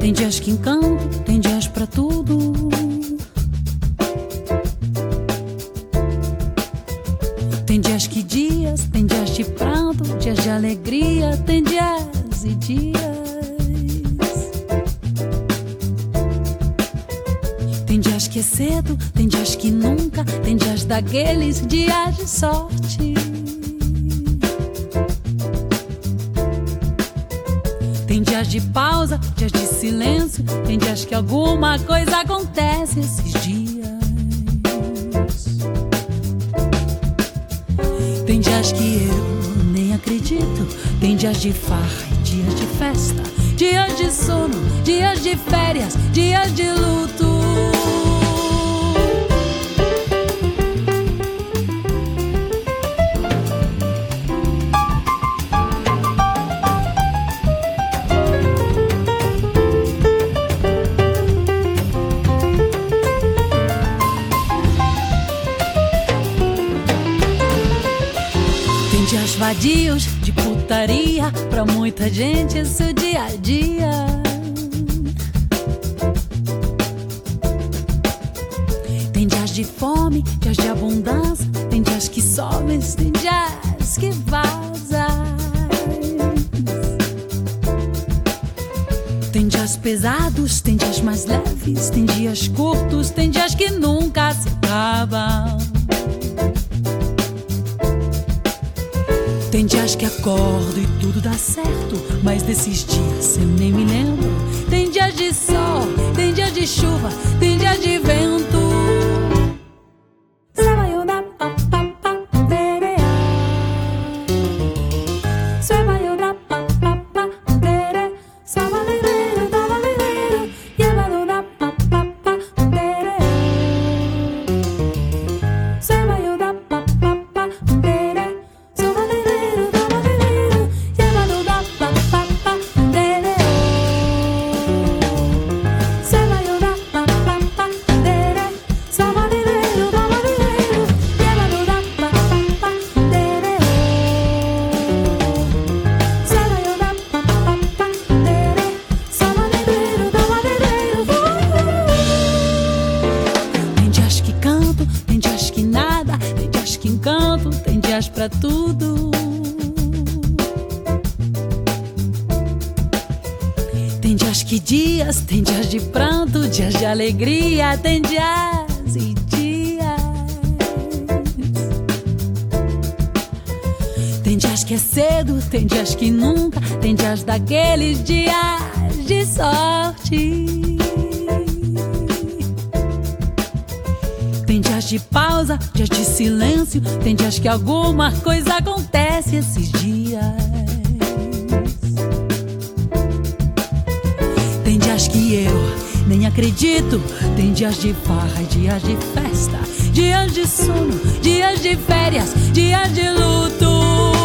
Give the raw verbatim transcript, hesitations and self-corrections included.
Tem dias que encantam, tem dias pra tudo. Tem dias que dias, tem dias de pranto, dias de alegria, tem dias e dias. Tem dias que é cedo, tem dias que nunca, tem dias daqueles dias de sorte. Tem dias de pausa, dias de silêncio, tem dias que alguma coisa acontece esses dias. Tem dias que eu nem acredito, tem dias de farra e dias de festa, dias de sono, dias de férias, dias de luto. Dias vadios de putaria, pra muita gente esse é o dia a dia. Tem dias de fome, dias de abundância, tem dias que sobem, tem dias que vazam. Tem dias pesados, tem dias mais leves, tem dias curtos, tem dias que nunca se acabam. Tem dias que acordo e tudo dá certo, mas desses dias eu nem me lembro. Tem dias de sol, tem dias de chuva, tem dias de vento. Tem dias pra tudo. Tem dias que dias, tem dias de pranto, dias de alegria, tem dias e dias. Tem dias que é cedo, tem dias que nunca, tem dias daqueles dias de sorte. Tem dias de pausa, dias de silêncio, tem dias que alguma coisa acontece esses dias. Tem dias que eu nem acredito, tem dias de farra, dias de festa, dias de sono, dias de férias, dias de luto.